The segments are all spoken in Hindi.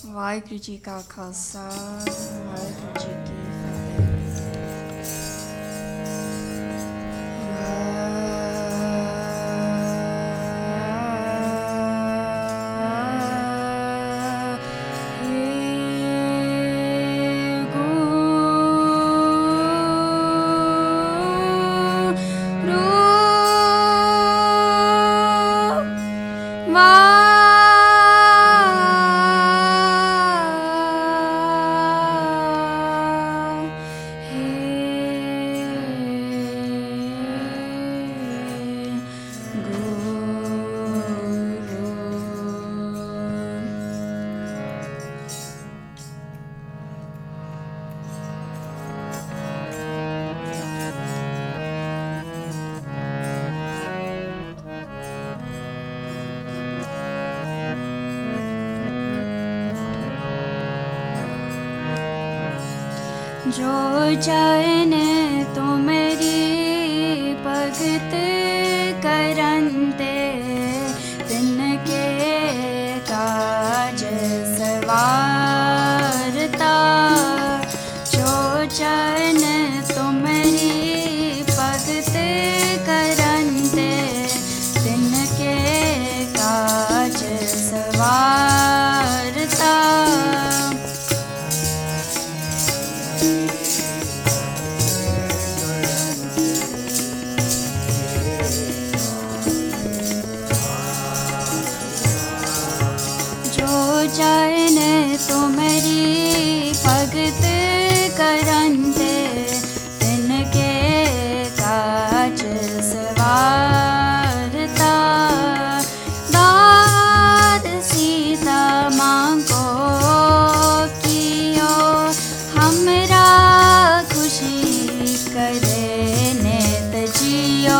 ਵਾਹਿਗੁਰੂ ਜੀ ਕਾ ਖਾਲਸਾ ਵਾਹਿਗੁਰੂ ਜੀ ਕੀ ਫਤਿਹ। जो चरण तुमरी भगत करंते तिनके काज सवारता। जो चरण तुमरी भगत करंते तिनके काज सवारता। चरण तुमरी भगत करंते तिनके काज सवारता। दाद सीता मांगो कियो हमरा खुशी करे नेत जियो।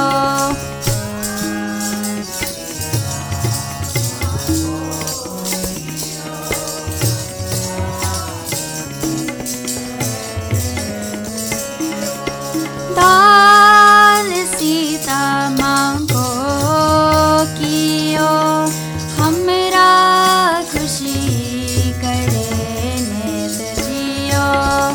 दाल सीता मांगो कियो हमरा खुशी करे नेत जियो।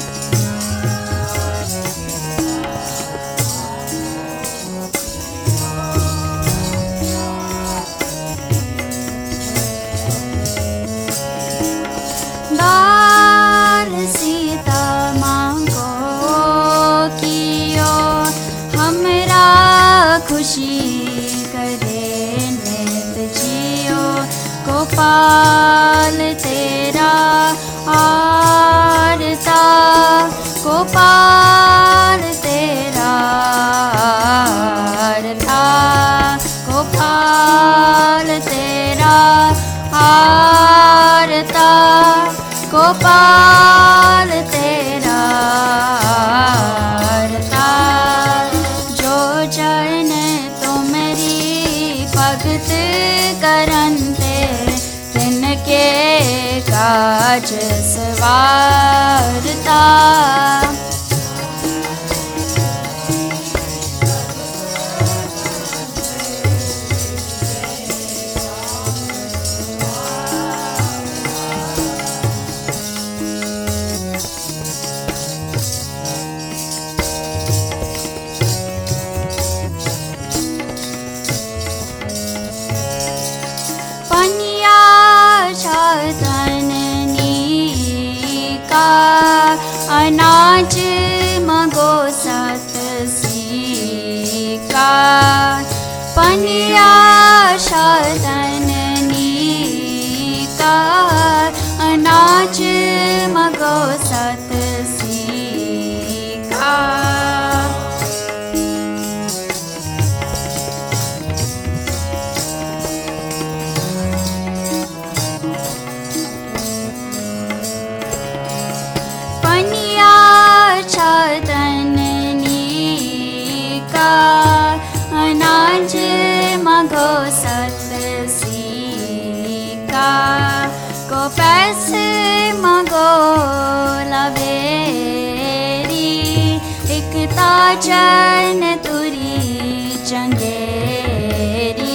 दाल सीता मांगो कियो हमरा खुशी करे नेत जियो। गोपाल तेरा आरता गोपाल तेरा आरता। गोपाल तेरा आरता गोपाल तेरा आरता। जो चरण तुमरी भगत करंते तिनके काज सवारता। पनिया शासननी का अनाज मगो सत का। पनिया शासननी का अनाज मगो सत का। पनिया छातननी का अनाज मगो सत का। को पैसे मगो लवेरी एकता चरण तुरी चंगेरी।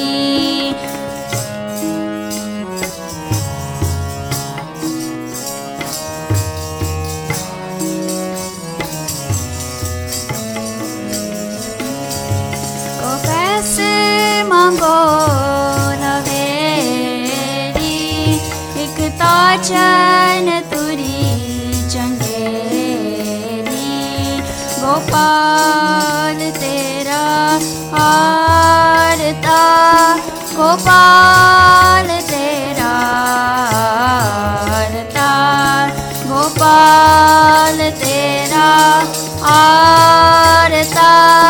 चरण तुरी चंदेरी गोपाल तेरा आरता गोपाल तेरा आरता गोपाल तेरा आरता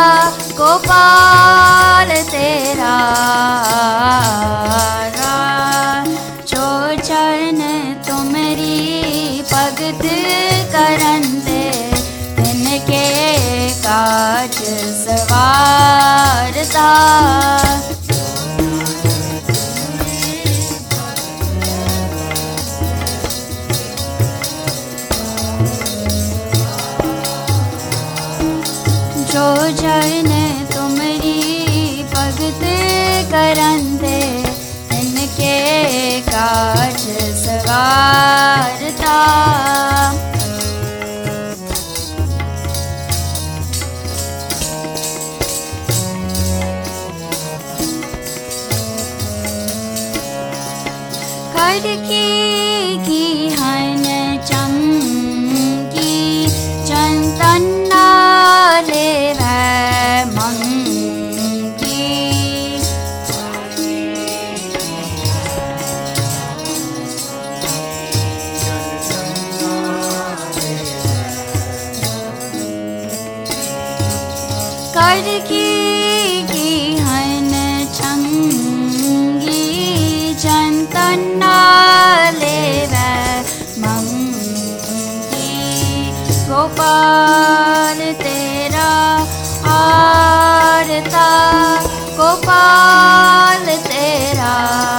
गोपाल तेरा जो चरण तुमरी भगत करंदे तिनके काज सवारता जो जन तुमरी भगत करंदे इनके काज सवारता खड़की की हन चंकी चंदन ले मंगी खड़की की हन चंगी चंदन ले मंगी गोपाल तेरा आरता गोपाल तेरा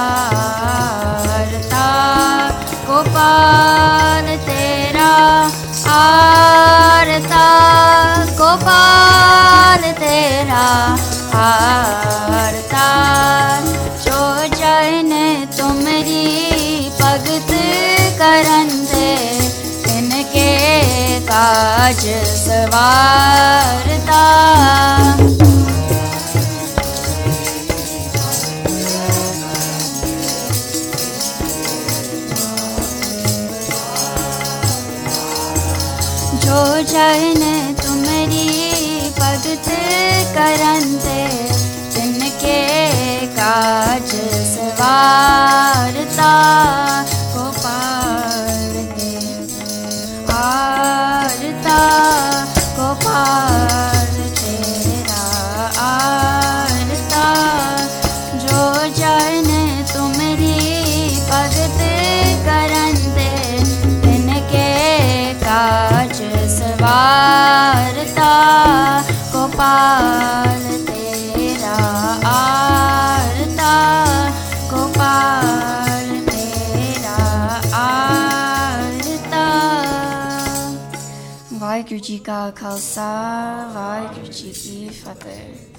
आरता गोपाल तेरा आरता गोपाल तेरा आरता जो जन तुमरी भगत करंदे इनके काज सवारता जो जन तुमरी भगत करंदे तिनके काज सवारता गोपाल के आरता गोपाल तेरा आरता जो जन तुमरी भगत करंदे तिनके काज सवारता गोपाल तेरा आरता गोपाल तेरा आरता। वाहिगुरु जी का खालसा वाहिगुरु जी की फतेह।